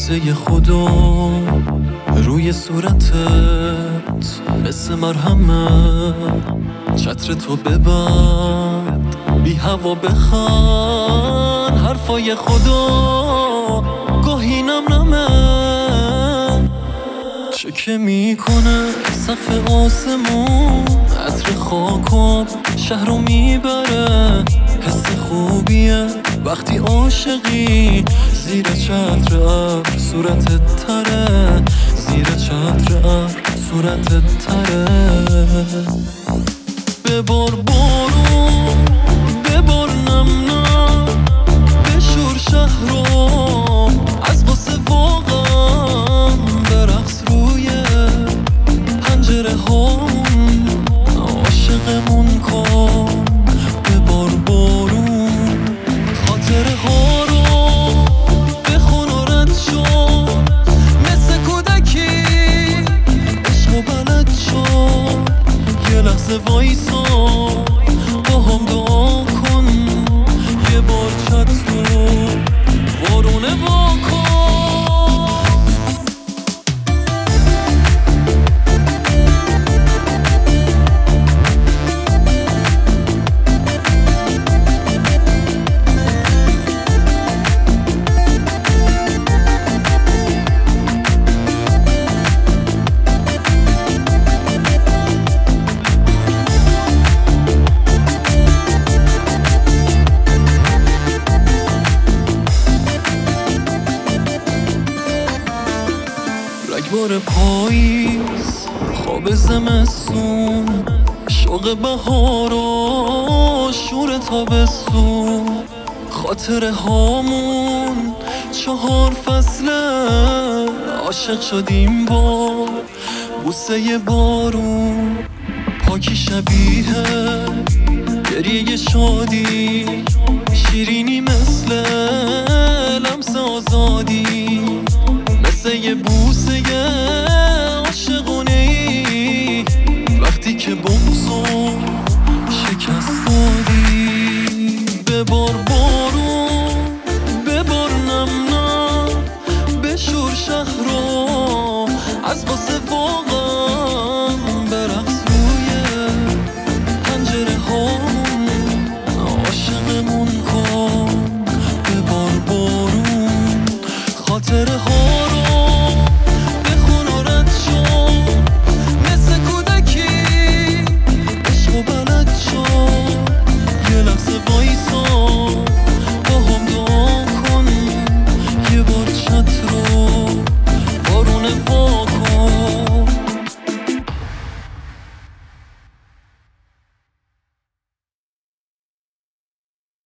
بوسه خدا روی صورتت مثل مرهمه، چتر تو ببند بی هوا بخند، حرفای خدا گاهی نم نمه، چکه میکنه سقف آسمون، عطر خاکاب شهرو میبره، حس خوبیه وقتی عاشقی، زیر چتر ابر صورتت تره، زیر چتر ابر صورتت تره. ببار بارون ببار نم نم، بشور شهرو از غصه واقعا، برقص روی پنجره هامون، عاشقمون کن. ببار بارون خاطره ها رو بخون و رد شو، مثل کودکی عشق و بلد شو، یه لحظه وایسا با هم دعا کن، یه بار چتر رو بارونه واکن. رگبار پاییز خواب زمستون، شوق بهار و شور تابستون، خاطره هامون 4 فصله، عاشق شدیم با بوسه بارون، پاکی شبیه گریه شادی، شیرینی